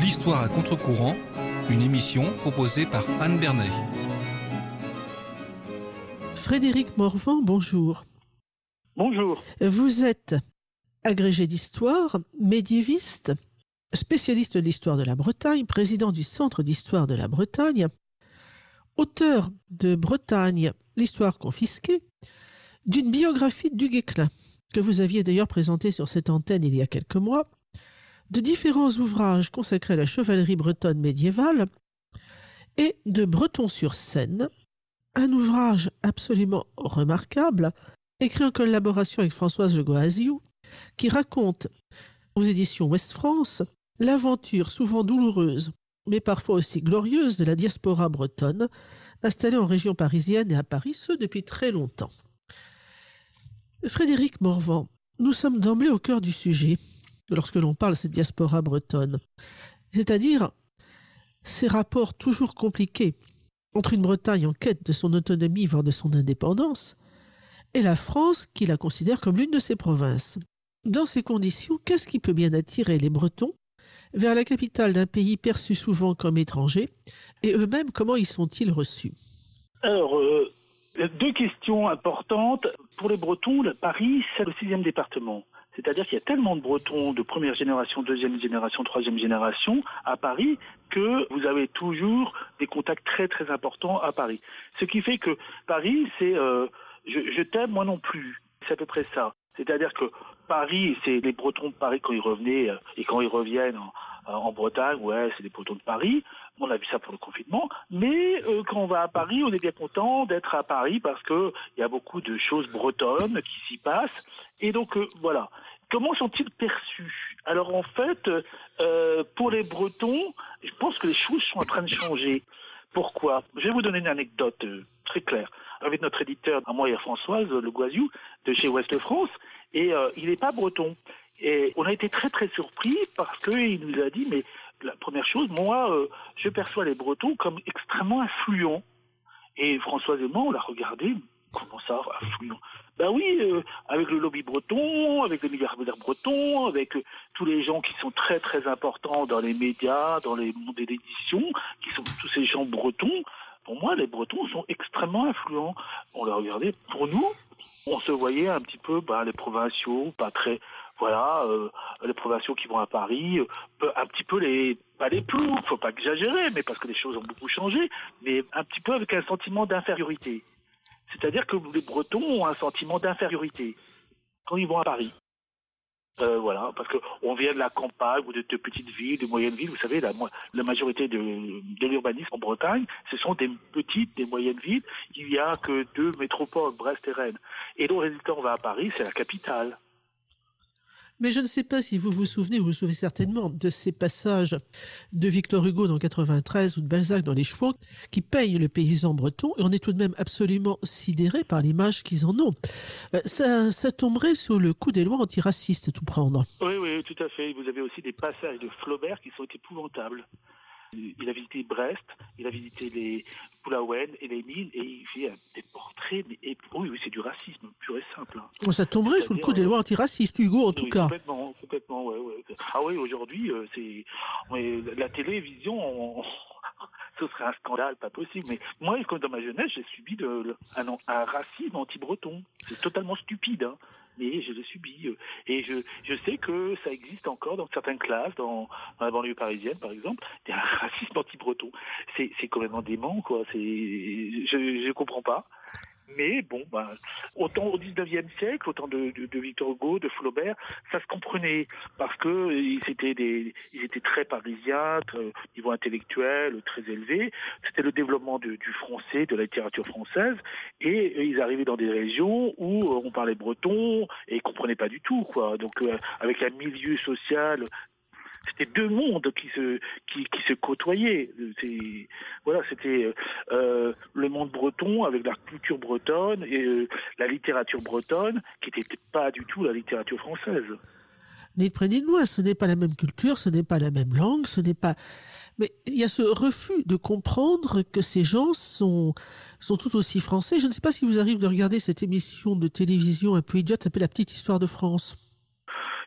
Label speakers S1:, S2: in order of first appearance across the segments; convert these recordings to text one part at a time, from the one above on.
S1: L'histoire à contre-courant, une émission proposée par Anne Bernay.
S2: Frédéric Morvan, bonjour.
S3: Bonjour.
S2: Vous êtes agrégé d'histoire, médiéviste, spécialiste de l'histoire de la Bretagne, président du Centre d'histoire de la Bretagne, auteur de Bretagne, l'histoire confisquée, d'une biographie du Guesclin, que vous aviez d'ailleurs présenté sur cette antenne il y a quelques mois, de différents ouvrages consacrés à la chevalerie bretonne médiévale et de Breton sur Seine, un ouvrage absolument remarquable, écrit en collaboration avec Françoise Le Goaziou, qui raconte aux éditions Ouest France l'aventure souvent douloureuse, mais parfois aussi glorieuse de la diaspora bretonne, installée en région parisienne et à Paris, ce depuis très longtemps. Frédéric Morvan, nous sommes d'emblée au cœur du sujet lorsque l'on parle de cette diaspora bretonne, c'est-à-dire ces rapports toujours compliqués entre une Bretagne en quête de son autonomie, voire de son indépendance, et la France qui la considère comme l'une de ses provinces. Dans ces conditions, qu'est-ce qui peut bien attirer les Bretons vers la capitale d'un pays perçu souvent comme étranger, et eux-mêmes, comment y sont-ils reçus?
S3: Alors, deux questions importantes. Pour les Bretons, Paris, c'est le 6e département. C'est-à-dire qu'il y a tellement de Bretons de première génération, deuxième génération, troisième génération à Paris que vous avez toujours des contacts très très importants à Paris. Ce qui fait que Paris, c'est je t'aime moi non plus. C'est à peu près ça. C'est-à-dire que Paris, c'est les Bretons de Paris quand ils revenaient et quand ils reviennent en Bretagne, ouais, c'est les Bretons de Paris. On a vu ça pour le confinement. Mais quand on va à Paris, on est bien content d'être à Paris parce que il y a beaucoup de choses bretonnes qui s'y passent. Et donc voilà. Comment sont-ils perçus? Alors en fait, pour les Bretons, je pense que les choses sont en train de changer. Pourquoi? Je vais vous donner une anecdote très claire. Avec notre éditeur, à moi et à Françoise Le Goaziou, de chez Ouest France, et il n'est pas breton. Et on a été très très surpris parce qu'il nous a dit, mais la première chose, moi, je perçois les Bretons comme extrêmement influents. Et Françoise et moi, on l'a regardé, comment ça, influent? Ben oui, avec le lobby breton, avec les milliardaires bretons, avec tous les gens qui sont très très importants dans les médias, dans les mondes de l'édition, qui sont tous ces gens bretons. Pour moi, les Bretons sont extrêmement influents. On les regardait. Pour nous, on se voyait un petit peu, les provinciaux, pas très, voilà, les provinciaux qui vont à Paris, un petit peu pas les ploucs, faut pas exagérer, mais parce que les choses ont beaucoup changé, mais un petit peu avec un sentiment d'infériorité. C'est-à-dire que les Bretons ont un sentiment d'infériorité quand ils vont à Paris. Voilà, parce que on vient de la campagne ou de petites villes, de moyennes villes. Vous savez, la majorité de l'urbanisme en Bretagne, ce sont des petites, des moyennes villes. Il n'y a que 2 métropoles, Brest et Rennes. Et le résultat, on va à Paris, c'est la capitale.
S2: Mais je ne sais pas si vous vous souvenez certainement de ces passages de Victor Hugo dans 93 ou de Balzac dans Les Chouans qui peignent le paysan breton, et on est tout de même absolument sidéré par l'image qu'ils en ont. Ça tomberait sur le coup des lois antiracistes, à tout prendre.
S3: Oui, tout à fait. Vous avez aussi des passages de Flaubert qui sont épouvantables. Il a visité Brest, il a visité les Poulaouen et les mines, et il fait des portraits, mais oui, c'est du racisme pur et simple. Hein.
S2: Ça tomberait sous le coup des lois antiracistes, Hugo, en tout cas.
S3: Complètement, ouais. Ah oui, aujourd'hui, la télévision, ce serait un scandale, pas possible. Mais moi, comme dans ma jeunesse, j'ai subi un racisme anti-breton. C'est totalement stupide, hein. Mais je l'ai subi. Et je sais que ça existe encore dans certaines classes, dans la banlieue parisienne, par exemple. Il y a un racisme anti-breton. C'est complètement dément, quoi. Je comprends pas. Mais bon, autant au 19e siècle, autant de Victor Hugo, de Flaubert, ça se comprenait parce que ils étaient très parisiens, niveau intellectuel très élevé. C'était le développement du français, de la littérature française, et ils arrivaient dans des régions où on parlait breton et ils comprenaient pas du tout, quoi. Donc avec un milieu social. C'était 2 mondes qui se côtoyaient. C'était le monde breton avec la culture bretonne et la littérature bretonne qui n'était pas du tout la littérature française.
S2: Ni de près ni de loin, ce n'est pas la même culture, ce n'est pas la même langue, ce n'est pas... Mais il y a ce refus de comprendre que ces gens sont tout aussi français. Je ne sais pas si vous arrivez de regarder cette émission de télévision un peu idiote, s'appelle La Petite Histoire de France.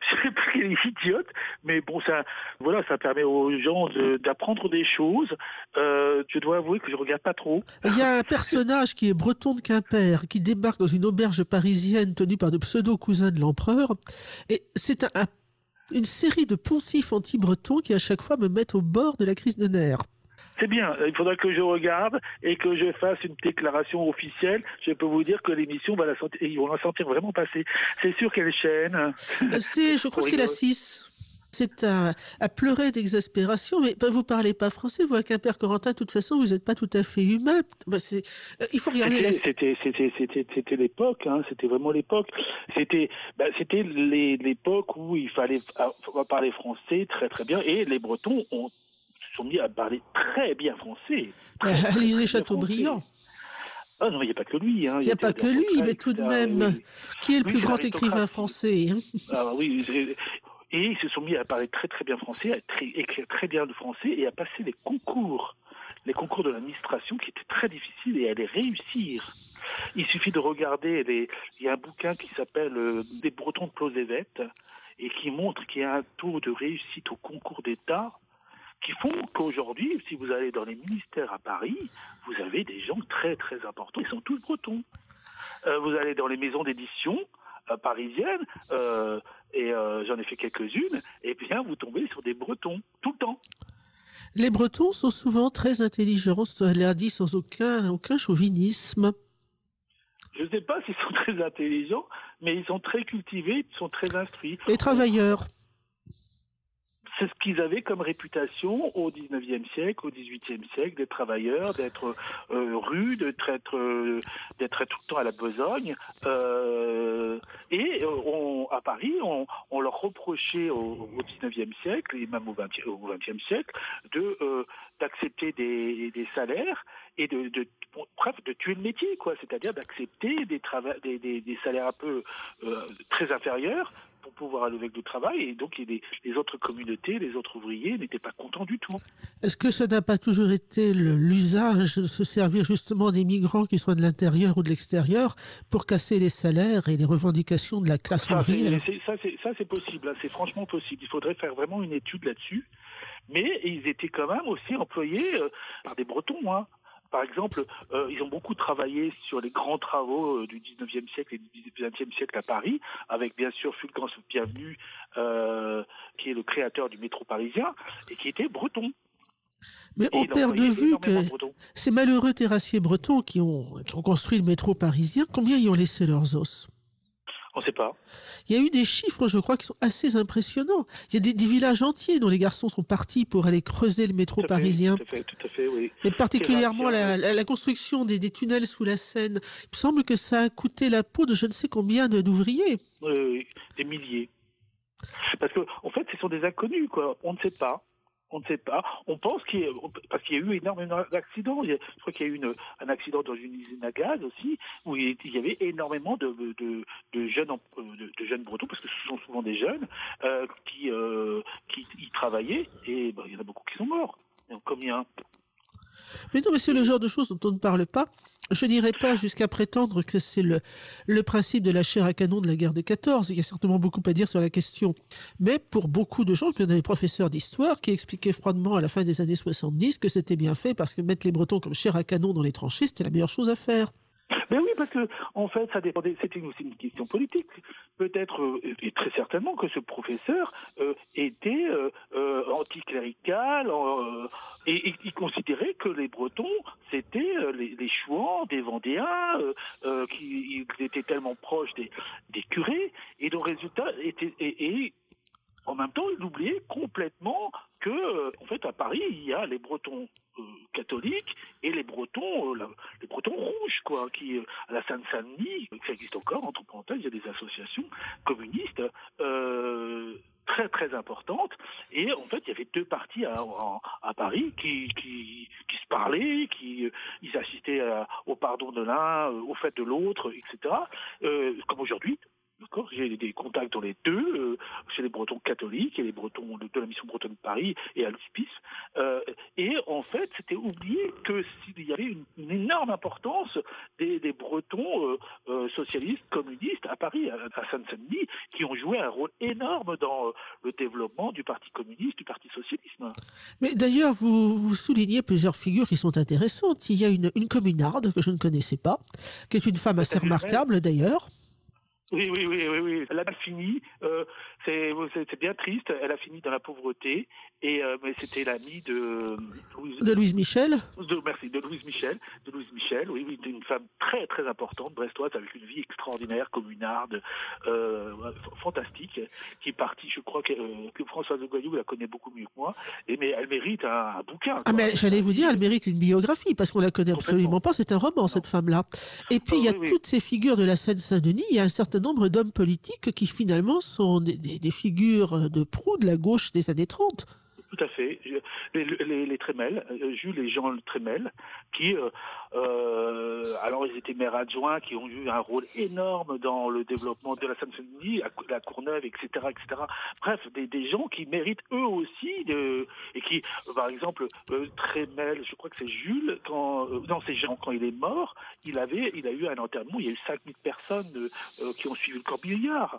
S3: c'est très idiote, mais bon, ça permet aux gens d'apprendre des choses. Je dois avouer que je regarde pas trop.
S2: Il y a un personnage qui est breton de Quimper, qui débarque dans une auberge parisienne tenue par de pseudo-cousins de l'empereur. Et c'est une série de poncifs anti-bretons qui à chaque fois me mettent au bord de la crise de nerfs.
S3: C'est bien, il faudra que je regarde et que je fasse une déclaration officielle. Je peux vous dire que l'émission, ils vont la sentir vraiment passer. C'est sur quelle chaîne?
S2: Je crois que c'est la 6. C'est à pleurer d'exaspération, mais vous parlez pas français, vous à Quimper-Corentin, de toute façon, vous n'êtes pas tout à fait humain. Il faut regarder
S3: C'était l'époque, hein, c'était vraiment l'époque. C'était l'époque où il fallait parler français très très bien, et les Bretons se sont mis à parler très bien français.
S2: Lisez Chateaubriand.
S3: Ah non, il n'y a pas que lui. Hein.
S2: Il n'y a pas que lui, mais tout de même,
S3: oui.
S2: Qui est le plus grand écrivain français, hein?
S3: Ah oui, et ils se sont mis à parler très très bien français, à écrire très bien le français et à passer les concours de l'administration qui étaient très difficiles et à les réussir. Il suffit de regarder, il y a un bouquin qui s'appelle Des Bretons de Closévet et qui montre qu'il y a un taux de réussite au concours d'État qui font qu'aujourd'hui, si vous allez dans les ministères à Paris, vous avez des gens très très importants, ils sont tous bretons. Vous allez dans les maisons d'édition parisiennes, et j'en ai fait quelques-unes, et bien vous tombez sur des Bretons, tout le temps.
S2: Les Bretons sont souvent très intelligents, cela dit sans aucun chauvinisme.
S3: Je ne sais pas s'ils sont très intelligents, mais ils sont très cultivés, ils sont très instruits.
S2: Et travailleurs.
S3: C'est ce qu'ils avaient comme réputation au XIXe siècle, au XVIIIe siècle, des travailleurs, d'être rudes, d'être tout le temps à la besogne. À Paris, on leur reprochait au XIXe siècle et même au XXe siècle d'accepter des salaires et de tuer le métier, quoi. C'est-à-dire d'accepter des salaires un peu très inférieurs pour pouvoir aller avec le travail, et donc les autres communautés, les autres ouvriers n'étaient pas contents du tout.
S2: Est-ce que ça n'a pas toujours été l'usage de se servir justement des migrants, qu'ils soient de l'intérieur ou de l'extérieur, pour casser les salaires et les revendications de la classe ouvrière?
S3: Ça c'est possible, hein, c'est franchement possible. Il faudrait faire vraiment une étude là-dessus, mais ils étaient quand même aussi employés par des Bretons, hein. Par exemple, ils ont beaucoup travaillé sur les grands travaux du 19e siècle et du 20e siècle à Paris, avec bien sûr Fulgence Bienvenu, qui est le créateur du métro parisien, et qui était breton.
S2: Mais on perd de vue que ces malheureux terrassiers bretons qui ont construit le métro parisien, combien y ont laissé leurs os?
S3: On ne sait pas.
S2: Il y a eu des chiffres, je crois, qui sont assez impressionnants. Il y a des villages entiers dont les garçons sont partis pour aller creuser le métro parisien.
S3: Tout à fait, oui.
S2: Et particulièrement la construction des tunnels sous la Seine. Il me semble que ça a coûté la peau de je ne sais combien d'ouvriers.
S3: Oui, des milliers. Parce que, en fait, ce sont des inconnus, quoi. On ne sait pas. On ne sait pas. On pense parce qu'il y a eu énormément d'accidents. Je crois qu'il y a eu un accident dans une usine à gaz aussi, où il y avait énormément de jeunes Bretons, parce que ce sont souvent des jeunes qui y travaillaient, et il y en a beaucoup qui sont morts. Donc, combien?
S2: Mais non, mais c'est le genre de choses dont on ne parle pas. Je n'irai pas jusqu'à prétendre que c'est le principe de la chair à canon de la guerre de 14. Il y a certainement beaucoup à dire sur la question. Mais pour beaucoup de gens, il y en a des professeurs d'histoire qui expliquaient froidement à la fin des années 70 que c'était bien fait parce que mettre les Bretons comme chair à canon dans les tranchées, c'était la meilleure chose à faire.
S3: Mais oui, parce que en fait, ça dépendait. C'était aussi une question politique. Peut-être, et très certainement, que ce professeur était anticlérical, et il considérait que les Bretons, c'était les Chouans, des Vendéens, qui étaient tellement proches des curés, et le résultat était. Et en même temps, il oubliait complètement que, en fait, à Paris, il y a les Bretons catholiques et les Bretons rouges, quoi, qui à la Seine-Saint-Denis, ça existe encore, entre parenthèses, il y a des associations communistes très très importantes, et en fait il y avait deux partis à Paris qui se parlaient, ils assistaient au pardon de l'un, au fait de l'autre, etc. Comme aujourd'hui. D'accord, j'ai des contacts dans les deux, chez les Bretons catholiques et les Bretons de la mission bretonne de Paris et à l'hospice. Et en fait, c'était oublié qu'il y avait une énorme importance des Bretons socialistes, communistes à Paris, à Seine-Saint-Denis, qui ont joué un rôle énorme dans le développement du Parti communiste, du Parti socialisme.
S2: Mais d'ailleurs, vous soulignez plusieurs figures qui sont intéressantes. Il y a une communarde que je ne connaissais pas, qui est une femme assez remarquable d'ailleurs.
S3: Oui. Elle a mal fini. C'est bien triste. Elle a fini dans la pauvreté. Mais c'était l'amie de
S2: Louise Michel.
S3: De Louise Michel. Oui, une femme très très importante, brestoise, avec une vie extraordinaire, communarde, fantastique, qui est partie. Je crois que Françoise de Goyou la connaît beaucoup mieux que moi. Mais elle mérite un bouquin.
S2: Ah, mais j'allais vous dire, elle mérite une biographie parce qu'on la connaît absolument pas. C'est un roman, cette femme-là. Et puis il y a toutes ces figures de la Seine-Saint-Denis. Il y a un certain nombre d'hommes politiques qui finalement sont des figures de proue de la gauche des années 30.
S3: Tout à fait. Les Trémel, Jules et Jean Trémel, qui, alors ils étaient maires adjoints, qui ont eu un rôle énorme dans le développement de la Seine-Saint-Denis, la Courneuve, etc. Bref, des gens qui méritent eux aussi, et qui, par exemple, Trémel, je crois que c'est Jules, c'est Jean, quand il est mort, il a eu un enterrement, il y a eu 5000 personnes qui ont suivi le corbillard.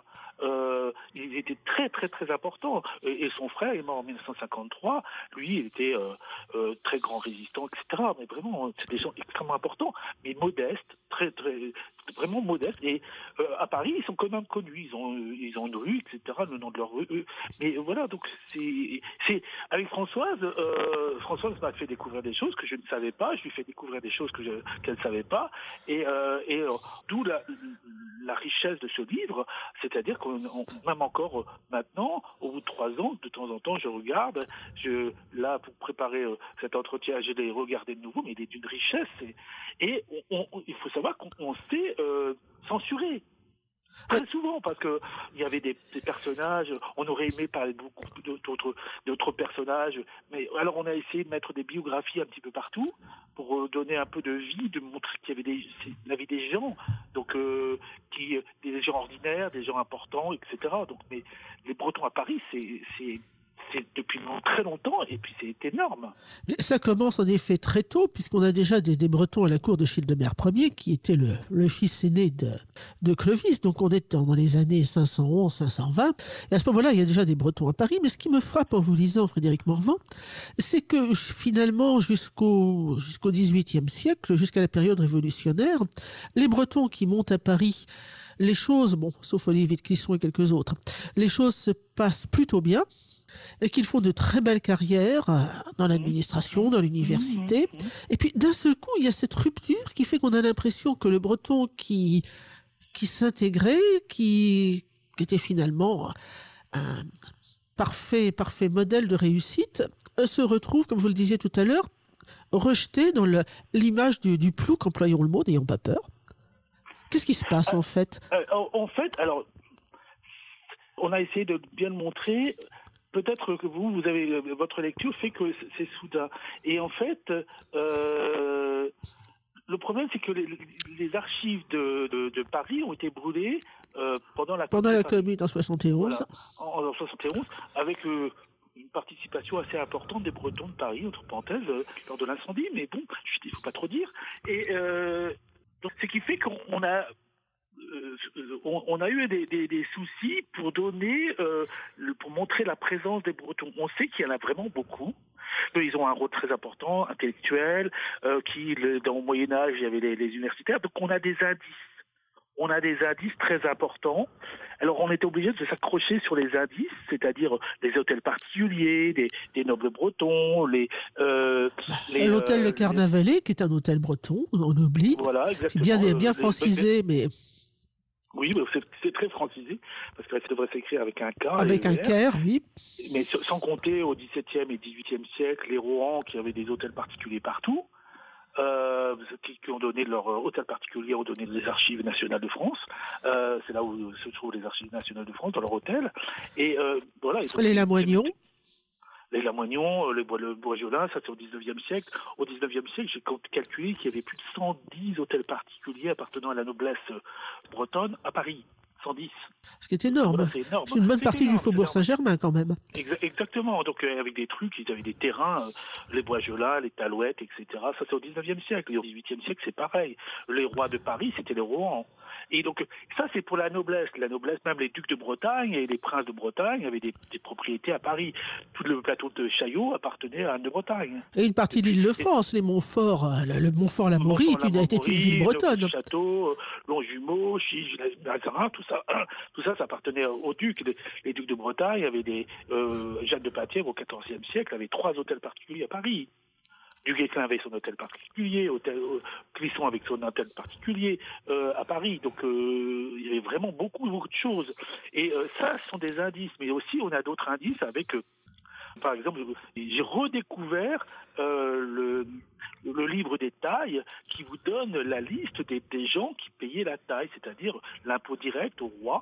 S3: Il était très très très important, et son frère est mort en 1953. Lui, il était très grand résistant, etc. Mais vraiment, c'est des gens extrêmement importants, mais modestes, très très vraiment modestes. Et à Paris, ils sont quand même connus. Ils ont une rue, etc. Le nom de leur rue. Mais voilà, donc c'est avec Françoise. Françoise m'a fait découvrir des choses que je ne savais pas. Je lui fais découvrir des choses qu'elle ne savait pas. Et d'où la richesse de ce livre, c'est-à-dire qu'on même encore maintenant, au bout de 3 ans, de temps en temps, je regarde. Là, pour préparer cet entretien, je l'ai regardé de nouveau, mais il est d'une richesse. Et il faut savoir qu'on s'est censuré. Très souvent, parce que il y avait des personnages, on aurait aimé parler de beaucoup d'autres personnages, mais alors on a essayé de mettre des biographies un petit peu partout pour donner un peu de vie, de montrer qu'il y avait la vie des gens, donc des gens ordinaires, des gens importants, etc. Donc, mais les Bretons à Paris, c'est depuis très longtemps, et puis c'est énorme.
S2: Mais ça commence en effet très tôt, puisqu'on a déjà des Bretons à la cour de Childebert Ier, qui était le fils aîné de Clovis. Donc on est dans les années 511, 520. Et à ce moment-là, il y a déjà des Bretons à Paris. Mais ce qui me frappe en vous lisant Frédéric Morvan, c'est que finalement, jusqu'au XVIIIe siècle, jusqu'à la période révolutionnaire, les Bretons qui montent à Paris, les choses, bon, sauf Olivier de Clisson et quelques autres, les choses se passent plutôt bien, et qu'ils font de très belles carrières dans l'administration, dans l'université. Et puis d'un seul coup, il y a cette rupture qui fait qu'on a l'impression que le Breton qui s'intégrait, qui était finalement un parfait modèle de réussite, se retrouve, comme vous le disiez tout à l'heure, rejeté dans l'image du plouc, employons le mot, n'ayons pas peur. Qu'est-ce qui se passe en fait ?
S3: En fait, alors, on a essayé de bien le montrer. Peut-être que vous avez votre lecture fait que c'est soudain. Et en fait, le problème, c'est que les archives de Paris ont été brûlées pendant la
S2: Commune en 71.
S3: Voilà, en 71, avec une participation assez importante des Bretons de Paris, entre parenthèses, lors de l'incendie. Mais bon, il ne faut pas trop dire. Et donc, ce qui fait qu'on a eu des soucis pour pour montrer la présence des Bretons. On sait qu'il y en a vraiment beaucoup. Ils ont un rôle très important, intellectuel, dans le Moyen-Âge, il y avait les universitaires. Donc on a des indices. On a des indices très importants. Alors on était obligé de s'accrocher sur les indices, c'est-à-dire les hôtels particuliers, des nobles bretons,
S2: l'hôtel Le Carnavalet, qui est un hôtel breton, on oublie.
S3: Voilà, exactement.
S2: Bien francisé, mais...
S3: Oui, c'est très francisé, parce que ça devrait s'écrire avec un K.
S2: Avec un K, oui.
S3: Mais sans compter au XVIIe et XVIIIe siècle, les Rohan qui avaient des hôtels particuliers partout, qui ont donné leur hôtel particulier, ont donné les archives nationales de France. C'est là où se trouvent les archives nationales de France, dans leur hôtel. Et voilà.
S2: Les Lamoignons.
S3: Les Lamoignons, le Bois-Jolin, ça c'est au XIXe siècle. Au XIXe siècle, j'ai calculé qu'il y avait plus de 110 hôtels particuliers appartenant à la noblesse bretonne à Paris. 110.
S2: Ce qui est énorme.
S3: Voilà, c'est énorme.
S2: C'est une bonne
S3: C'est
S2: partie
S3: énorme,
S2: du Faubourg
S3: c'est
S2: Saint-Germain quand même.
S3: Exactement. Donc avec des trucs, ils avaient des terrains, les Boisgelas, les Talouettes, etc. Ça c'est au 19e siècle. Et au 18e siècle, c'est pareil. Les rois de Paris, c'était les Rohan. Et donc ça c'est pour la noblesse. La noblesse, même les ducs de Bretagne et les princes de Bretagne avaient des propriétés à Paris. Tout le plateau de Chaillot appartenait à Anne de Bretagne.
S2: Et une partie de l'Île-de-France, les Montfort, le Montfort-la-Maurie, était une ville bretonne.
S3: Château, Longjumeau, Chiche, Mazarin, tout ça, ça appartenait aux ducs. Les ducs de Bretagne avaient Jeanne de Penthièvre au XIVe siècle avait 3 hôtels particuliers à Paris. Du Guesclin avait son hôtel particulier, Clisson avec son hôtel particulier à Paris. Donc il y avait vraiment beaucoup de choses. Et ça, ce sont des indices. Mais aussi, on a d'autres indices avec... par exemple, j'ai redécouvert le livre des tailles qui vous donne la liste des gens qui payaient la taille, c'est-à-dire l'impôt direct au roi.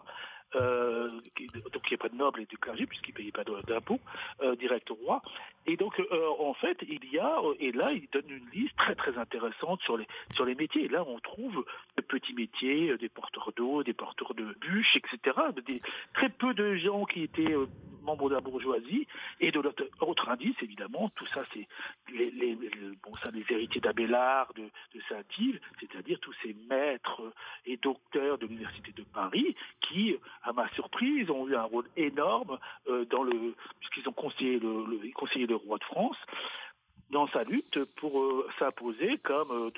S3: Donc il n'y a pas de nobles et de clergé puisqu'ils ne payaient pas d'impôts direct au roi. Et donc en fait il y a, et là il donne une liste très très intéressante sur les métiers. Et là on trouve de petits métiers, des porteurs d'eau, des porteurs de bûches, etc. Très peu de gens qui étaient membres de la bourgeoisie. Et de l'autre indice évidemment, tout ça c'est les héritiers d'Abélard, de Saint-Yves, c'est-à-dire tous ces maîtres et docteurs de l'université de Paris qui, à ma surprise, ont eu un rôle énorme puisqu'ils ont conseillé le roi de France dans sa lutte pour s'imposer comme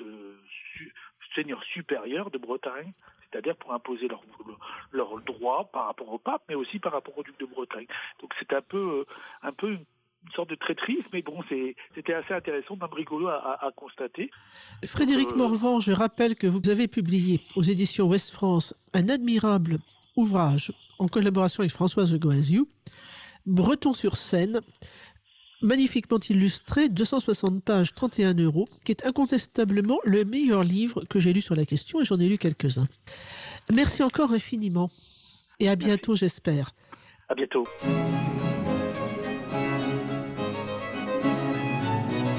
S3: seigneur supérieur de Bretagne, c'est-à-dire pour imposer leurs droits par rapport au pape, mais aussi par rapport au duc de Bretagne. Donc c'est un peu une sorte de traîtrise, mais bon, c'était assez intéressant, même rigolo à constater.
S2: Frédéric Morvan, je rappelle que vous avez publié aux éditions Ouest France un admirable ouvrage en collaboration avec Françoise de Goaziou, Breton sur Seine, magnifiquement illustré, 260 pages, 31 €, qui est incontestablement le meilleur livre que j'ai lu sur la question, et j'en ai lu quelques-uns. Merci encore infiniment, et à bientôt, j'espère.
S3: À bientôt.